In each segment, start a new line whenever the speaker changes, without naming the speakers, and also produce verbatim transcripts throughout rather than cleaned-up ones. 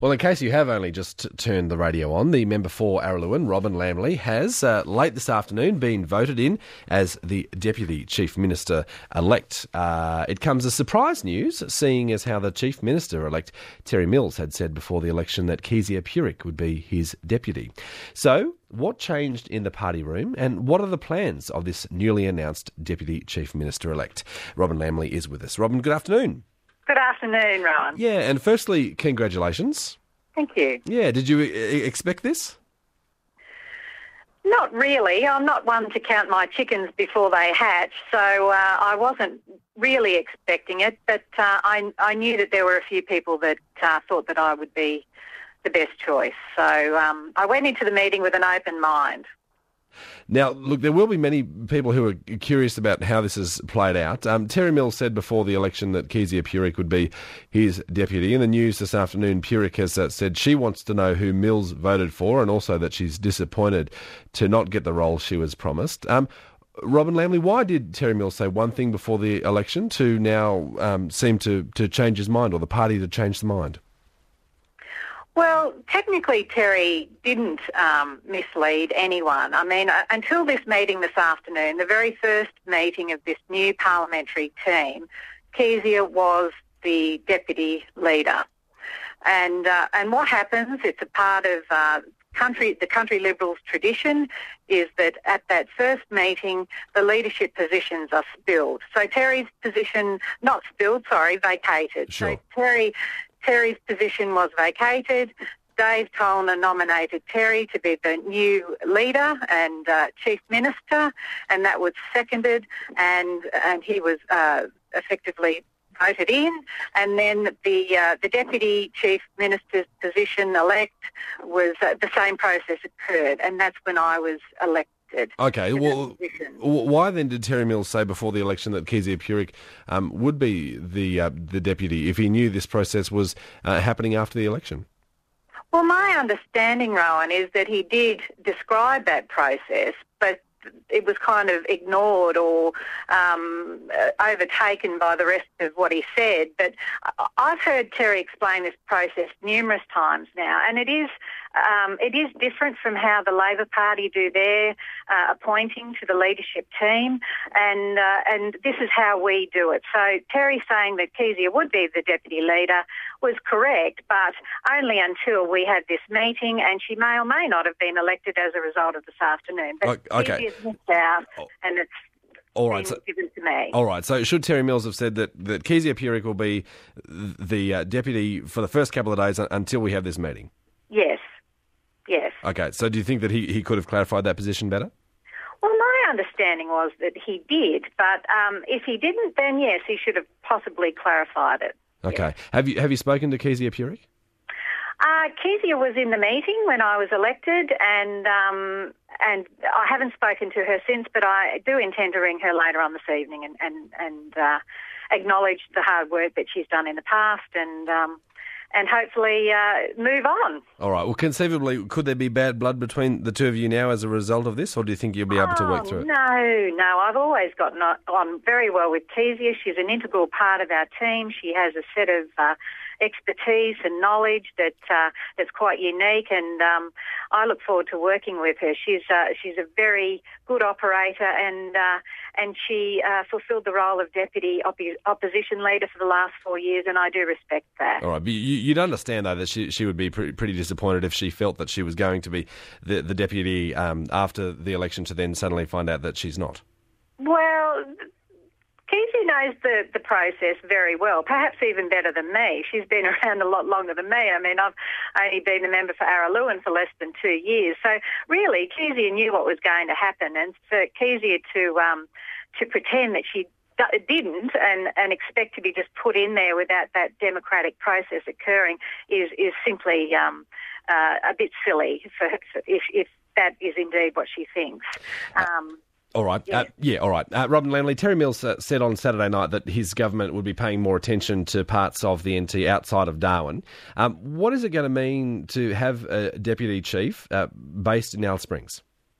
Well, in case you have only just turned the radio on, the member for Araluen, Robin Lamley, has uh, late this afternoon been voted in as the Deputy Chief Minister-elect. Uh, it comes as surprise news, seeing as how the Chief Minister-elect, Terry Mills, had said before the election that Kezia Purik would be his deputy. So, what changed in the party room, and what are the plans of this newly announced Deputy Chief Minister-elect? Robin Lamley is with us. Robin, good afternoon.
Good afternoon, Rowan.
Yeah, and firstly, congratulations.
Thank you.
Yeah, did you e- expect this?
Not really. I'm not one to count my chickens before they hatch, so uh, I wasn't really expecting it, but uh, I, I knew that there were a few people that uh, thought that I would be the best choice. So um, I went into the meeting with an open mind.
Now, look, there will be many people who are curious about how this has played out. Um, Terry Mills said before the election that Kezia Purik would be his deputy. In the news this afternoon, Purik has uh, said she wants to know who Mills voted for, and also that she's disappointed to not get the role she was promised. Um, Robin Lamley, why did Terry Mills say one thing before the election to now um, seem to, to change his mind, or the party to change the mind?
Well, technically Terry didn't um, mislead anyone. I mean, uh, until this meeting this afternoon, the very first meeting of this new parliamentary team, Kezia was the deputy leader. And uh, and what happens, it's a part of uh, country the Country Liberals tradition, is that at that first meeting, the leadership positions are spilled. So Terry's position, not spilled, sorry, vacated.
Sure.
So Terry... Terry's position was vacated. Dave Tollner nominated Terry to be the new leader and uh, Chief Minister, and that was seconded, and and he was uh, effectively voted in. And then the uh, the Deputy Chief Minister's position elect was uh, the same process occurred, and that's when I was elected.
Okay, well, why then did Terry Mills say before the election that Kezia Purik um, would be the uh, the deputy if he knew this process was uh, happening after the election?
Well, my understanding, Rowan, is that he did describe that process, but it was kind of ignored or um, overtaken by the rest of what he said. But I've heard Terry explain this process numerous times now, and it is um, it is different from how the Labor Party do their uh, appointing to the leadership team, and uh, and this is how we do it. So Terry saying that Kezia would be the deputy leader was correct, but only until we had this meeting, and she may or may not have been elected as a result of this afternoon. But
okay.
Kezia's missed out, and it's
all right,
been
so,
given to me.
All right, so should Terry Mills have said that, that Kezia Purik will be the uh, deputy for the first couple of days until we have this meeting?
Yes, yes.
Okay, so do you think that he, he could have clarified that position better?
Well, my understanding was that he did, but um, if he didn't, then yes, he should have possibly clarified it.
Okay.
Yes.
Have you have you spoken to Kezia Purik?
Uh, Kezia was in the meeting when I was elected, and um, and I haven't spoken to her since, but I do intend to ring her later on this evening and and and uh, acknowledge the hard work that she's done in the past, and um, and hopefully uh, move on.
All right. Well, conceivably, could there be bad blood between the two of you now as a result of this, or do you think you'll be able
oh,
to work through it?
No, no. I've always gotten on very well with Kezia. She's an integral part of our team. She has a set of uh, expertise and knowledge that uh, that's quite unique, and um, I look forward to working with her. She's uh, she's a very good operator, and uh, and she uh, fulfilled the role of deputy oppo- opposition leader for the last four years, and I do respect that.
All right, but you, you'd understand though that she she would be pretty, pretty disappointed if she felt that she was going to be the the deputy um, after the election, to then suddenly find out that she's not.
Well, Kezia knows the, the process very well, perhaps even better than me. She's been around a lot longer than me. I mean, I've only been a member for Araluen for less than two years. So really, Kezia knew what was going to happen, and for Kezia to um, to pretend that she d- didn't and, and expect to be just put in there without that democratic process occurring is, is simply um, uh, a bit silly for, for if, if that is indeed what she thinks. Um,
All right.
Yeah,
uh, yeah all right. Uh, Robin Lamley, Terry Mills uh, said on Saturday night that his government would be paying more attention to parts of the N T outside of Darwin. Um, what is it going to mean to have a deputy chief uh, based in Alice Springs?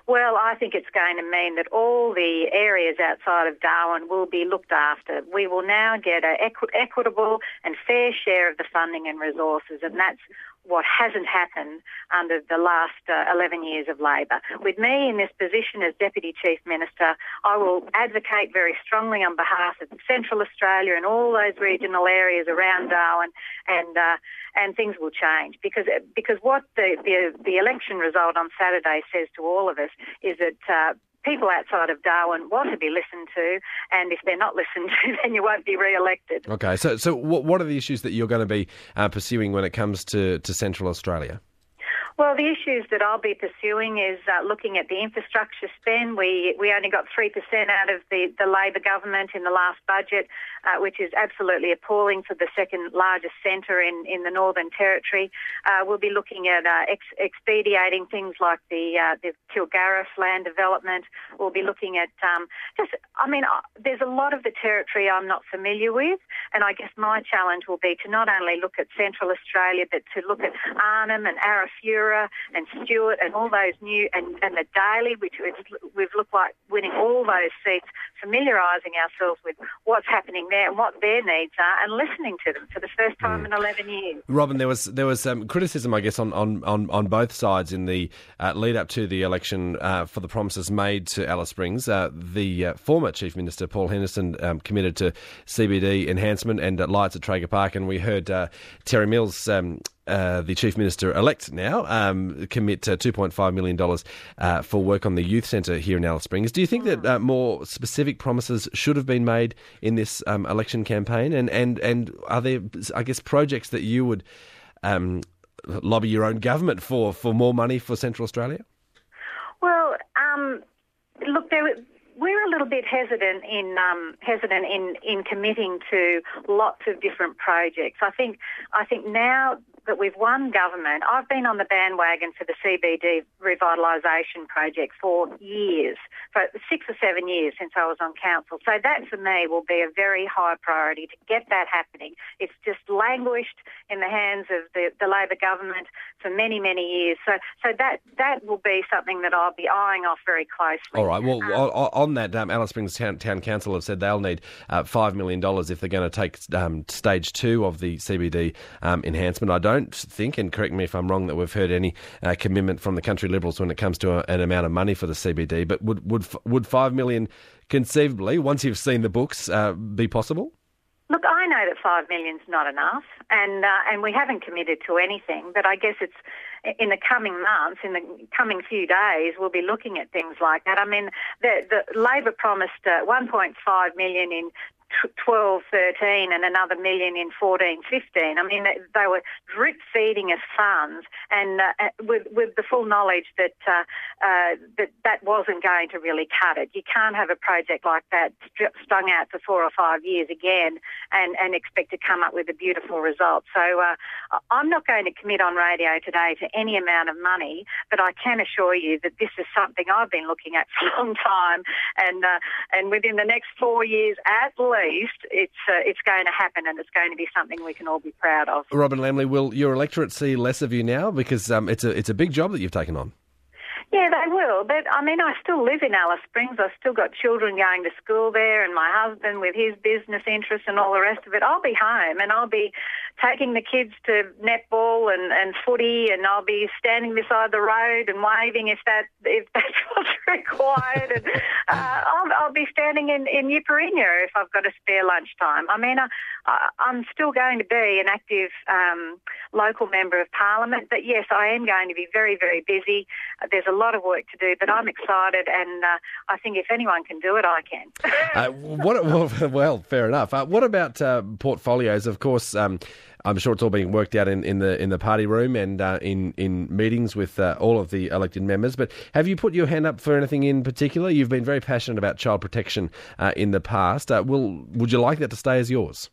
Well, I think it's going to mean that all the areas outside of Darwin will be looked after. We will now get an equi- equitable and fair share of the funding and resources, and that's what hasn't happened under the last uh, eleven years of Labor. With me in this position as Deputy Chief Minister, I will advocate very strongly on behalf of Central Australia and all those regional areas around Darwin, and uh, and things will change, because because what the, the, the election result on Saturday says to all of us is that uh, people outside of Darwin want to be listened to, and if they're not listened to, then you won't be re-elected.
Okay, so so what, what are the issues that you're going to be uh, pursuing when it comes to, to Central Australia?
Well, the issues that I'll be pursuing is uh, looking at the infrastructure spend. We we only got three percent out of the, the Labor government in the last budget, uh, which is absolutely appalling for the second largest centre in, in the Northern Territory. Uh, we'll be looking at uh, ex- expediting things like the uh, the Kilgarriff land development. We'll be looking at um, just, I mean, uh, there's a lot of the territory I'm not familiar with, and I guess my challenge will be to not only look at Central Australia, but to look at Arnhem and Arafura and Stewart and all those new, and, and the Daly, which we've, we've looked like winning all those seats, familiarising ourselves with what's happening there and what their needs are, and listening to them for the first time mm. in eleven years.
Robin, there was there was um, criticism, I guess, on, on, on, on both sides in the uh, lead up to the election uh, for the promises made to Alice Springs. Uh, the uh, former Chief Minister, Paul Henderson, um, committed to C B D enhancement and uh, lights at Traeger Park, and we heard uh, Terry Mills, um, Uh, the Chief Minister-elect now, um, commit uh, two point five million dollars uh, for work on the youth centre here in Alice Springs. Do you think that uh, more specific promises should have been made in this um, election campaign? And, and, and are there, I guess, projects that you would um, lobby your own government for, for more money for Central Australia?
Well, um, look, there we're a little bit hesitant in um, hesitant in, in committing to lots of different projects. I think I think now that we've won government, I've been on the bandwagon for the C B D revitalisation project for years, for six or seven years since I was on council. So that for me will be a very high priority to get that happening. It's just languished in the hands of the, the Labor government for many, many years. So so that, that will be something that I'll be eyeing off very closely.
All right. Well,
um,
on that, um, Alice Springs Town, Town Council have said they'll need uh, five million dollars if they're going to take um, stage two of the C B D um, enhancement. I don't think, and correct me if I'm wrong, that we've heard any uh, commitment from the Country Liberals when it comes to a, an amount of money for the C B D. But would would would five million conceivably, once you've seen the books, uh, be possible?
Look, I know that five million's not enough, and uh, and we haven't committed to anything. But I guess it's in the coming months, in the coming few days, we'll be looking at things like that. I mean, the, the Labor promised uh, one point five million in twelve thirteen and another million in fourteen fifteen. I mean, they were drip feeding us funds, and uh, with with the full knowledge that uh, uh, that that wasn't going to really cut it. You can't have a project like that strung out for four or five years again and, and expect to come up with a beautiful result. So uh, I'm not going to commit on radio today to any amount of money, but I can assure you that this is something I've been looking at for a long time, and uh, and within the next four years at least, it's uh, it's going to happen, and it's going to be something we can all be proud of.
Robin Lamley, will your electorate see less of you now, because um, it's a it's a big job that you've taken on?
Yeah, they will. But, I mean, I still live in Alice Springs. I've still got children going to school there, and my husband with his business interests and all the rest of it. I'll be home, and I'll be taking the kids to netball and, and footy, and I'll be standing beside the road and waving if that if that's what's required. And uh, I'll, I'll be standing in, in Yuparinya if I've got a spare lunchtime. I mean, I, I, I'm still going to be an active um, local member of Parliament, but yes, I am going to be very, very busy. Uh, there's a lot of work to do, but I'm excited, and uh, I think if anyone can do it, I can.
uh, what? Well, well, fair enough. Uh, what about uh, portfolios? Of course, um, I'm sure it's all being worked out in, in the in the party room and uh, in in meetings with uh, all of the elected members. But have you put your hand up for anything in particular? You've been very passionate about child protection uh, in the past. Uh, will would you like that to stay as yours?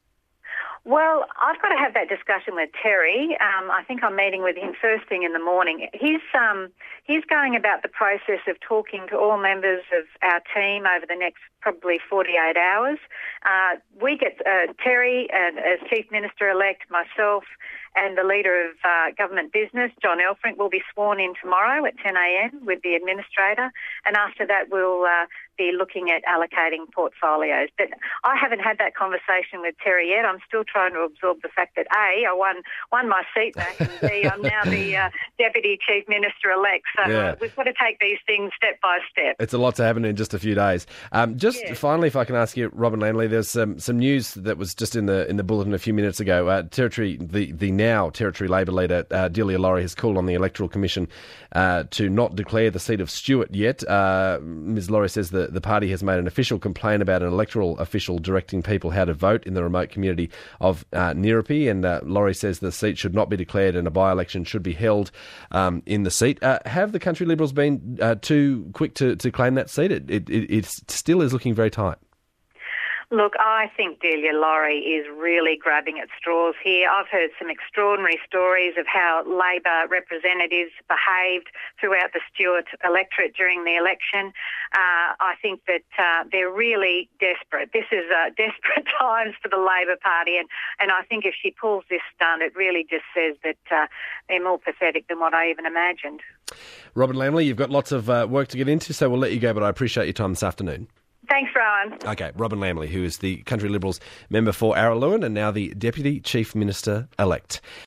Well, I've got to have that discussion with Terry. Um, I think I'm meeting with him first thing in the morning. He's um, he's going about the process of talking to all members of our team over the next probably forty-eight hours. Uh, we get uh, Terry uh, as Chief Minister-elect, myself, and the Leader of uh, Government Business, John Elfrink, will be sworn in tomorrow at ten a.m. with the Administrator, and after that we'll uh, be looking at allocating portfolios. But I haven't had that conversation with Terry yet. I'm still trying to absorb the fact that A, I won won my seat back, and B, I'm now the uh, Deputy Chief Minister-elect. So
Yeah.
uh, we've got to take these things step by step.
It's a lot to happen in just a few days. Um, just
Yeah.
finally, if I can ask you, Robin Lamley, there's some, some news that was just in the in the bulletin a few minutes ago. Uh, Territory, the, the now Territory Labor leader, uh, Delia Laurie, has called on the Electoral Commission uh, to not declare the seat of Stewart yet. Uh, Miz Laurie says the, the party has made an official complaint about an electoral official directing people how to vote in the remote community of uh, Nirrupi, and uh, Laurie says the seat should not be declared and a by-election should be held um, in the seat. Uh, have the Country Liberals been uh, too quick to, to claim that seat? It, it, it, it still is looking very tight.
Look, I think Delia Laurie is really grabbing at straws here. I've heard some extraordinary stories of how Labor representatives behaved throughout the Stewart electorate during the election. Uh, I think that uh, they're really desperate. This is uh, desperate times for the Labor Party, and, and I think if she pulls this stunt, it really just says that uh, they're more pathetic than what I even imagined.
Robin Lamley, you've got lots of uh, work to get into, so we'll let you go, but I appreciate your time this afternoon.
Thanks, Rowan.
Okay, Robin Lamley, who is the Country Liberals member for Araluen and now the Deputy Chief Minister-elect.